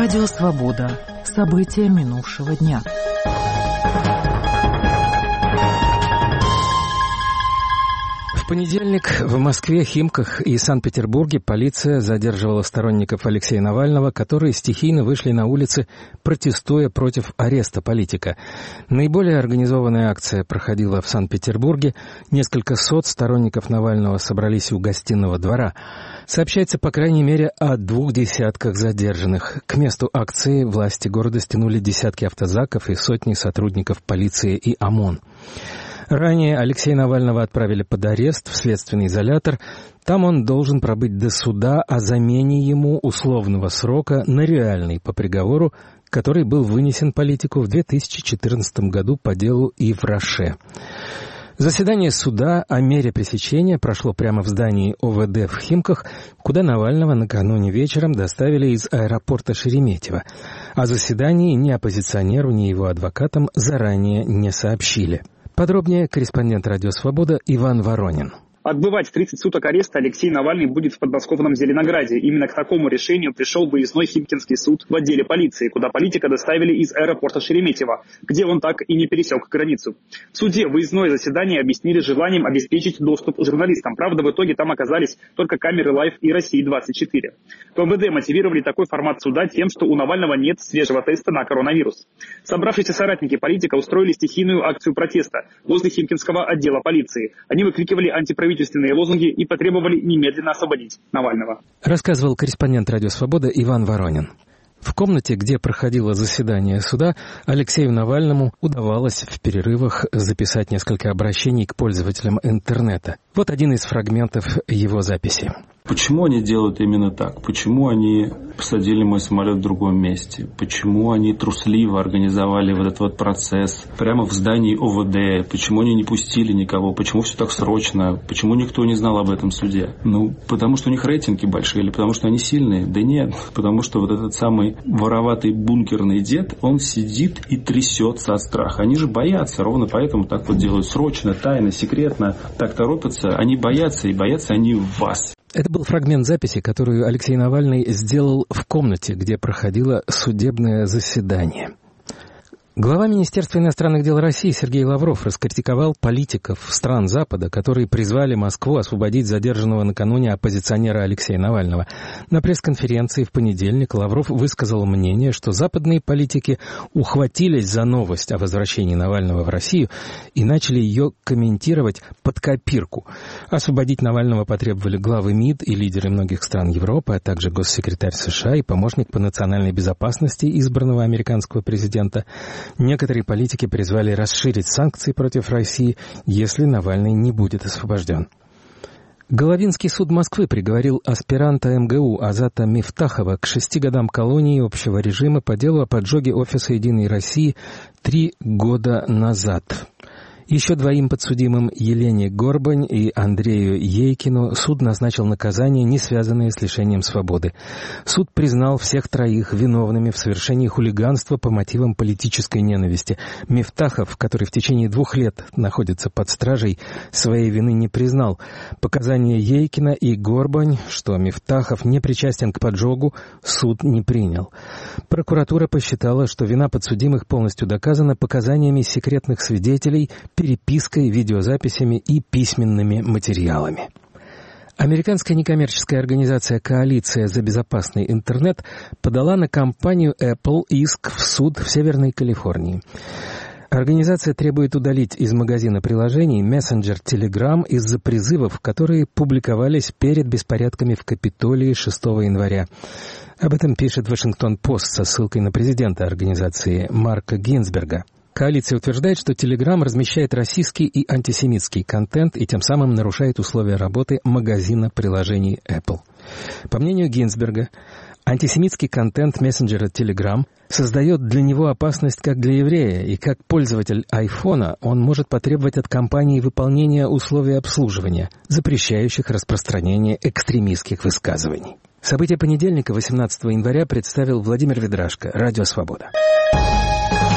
Радио «Свобода». События минувшего дня. В понедельник в Москве, Химках и Санкт-Петербурге полиция задерживала сторонников Алексея Навального, которые стихийно вышли на улицы, протестуя против ареста политика. Наиболее организованная акция проходила в Санкт-Петербурге. Несколько сот сторонников Навального собрались у Гостиного двора. Сообщается, по крайней мере, о 2 десятках задержанных. К месту акции власти города стянули десятки автозаков и сотни сотрудников полиции и ОМОН. Ранее Алексея Навального отправили под арест в следственный изолятор. Там он должен пробыть до суда о замене ему условного срока на реальный по приговору, который был вынесен политику в 2014 году по делу Ив Роше. Заседание суда о мере пресечения прошло прямо в здании ОВД в Химках, куда Навального накануне вечером доставили из аэропорта Шереметьево. О заседании ни оппозиционеру, ни его адвокатам заранее не сообщили. Подробнее корреспондент «Радио Свобода» Иван Воронин. Отбывать 30 суток ареста Алексей Навальный будет в подмосковном Зеленограде. Именно к такому решению пришел выездной Химкинский суд в отделе полиции, куда политика доставили из аэропорта Шереметьево, где он так и не пересек границу. В суде выездное заседание объяснили желанием обеспечить доступ журналистам. Правда, в итоге там оказались только камеры Live и России-24. В МВД мотивировали такой формат суда тем, что у Навального нет свежего теста на коронавирус. Собравшиеся соратники политика устроили стихийную акцию протеста возле Химкинского отдела полиции. Они выкрикивали антиправительственные лозунги и потребовали немедленно освободить Навального. Рассказывал корреспондент «Радио Свобода» Иван Воронин. В комнате, где проходило заседание суда, Алексею Навальному удавалось в перерывах записать несколько обращений к пользователям интернета. Вот один из фрагментов его записи. Почему они делают именно так? Почему они посадили мой самолет в другом месте? Почему они трусливо организовали вот этот вот процесс прямо в здании ОВД? Почему они не пустили никого? Почему все так срочно? Почему никто не знал об этом суде? Потому что у них рейтинги большие или потому что они сильные? Да нет, потому что вот этот самый вороватый бункерный дед, он сидит и трясется от страха. Они же боятся, ровно поэтому так вот делают срочно, тайно, секретно, так торопятся. Они боятся, и боятся они вас. Это был фрагмент записи, которую Алексей Навальный сделал в комнате, где проходило судебное заседание. Глава Министерства иностранных дел России Сергей Лавров раскритиковал политиков стран Запада, которые призвали Москву освободить задержанного накануне оппозиционера Алексея Навального. На пресс-конференции в понедельник Лавров высказал мнение, что западные политики ухватились за новость о возвращении Навального в Россию и начали ее комментировать под копирку. Освободить Навального потребовали главы МИД и лидеры многих стран Европы, а также госсекретарь США и помощник по национальной безопасности избранного американского президента. Некоторые политики призвали расширить санкции против России, если Навальный не будет освобожден. Головинский суд Москвы приговорил аспиранта МГУ Азата Мифтахова к 6 годам колонии общего режима по делу о поджоге офиса «Единой России» 3 года назад. Еще двоим подсудимым, Елене Горбань и Андрею Ейкину, суд назначил наказание, не связанное с лишением свободы. Суд признал всех троих виновными в совершении хулиганства по мотивам политической ненависти. Мифтахов, который в течение 2 лет находится под стражей, своей вины не признал. Показания Ейкина и Горбань, что Мифтахов не причастен к поджогу, суд не принял. Прокуратура посчитала, что вина подсудимых полностью доказана показаниями секретных свидетелей, перепиской, видеозаписями и письменными материалами. Американская некоммерческая организация «Коалиция за безопасный интернет» подала на компанию Apple иск в суд в Северной Калифорнии. Организация требует удалить из магазина приложений мессенджер Telegram из-за призывов, которые публиковались перед беспорядками в Капитолии 6 января. Об этом пишет Вашингтон-Пост со ссылкой на президента организации Марка Гинзберга. Коалиция утверждает, что Telegram размещает российский и антисемитский контент и тем самым нарушает условия работы магазина приложений Apple. По мнению Гинзберга, антисемитский контент мессенджера Telegram создает для него опасность как для еврея, и как пользователь айфона он может потребовать от компании выполнения условий обслуживания, запрещающих распространение экстремистских высказываний. События понедельника, 18 января, представил Владимир Ведрашко, Радио Свобода.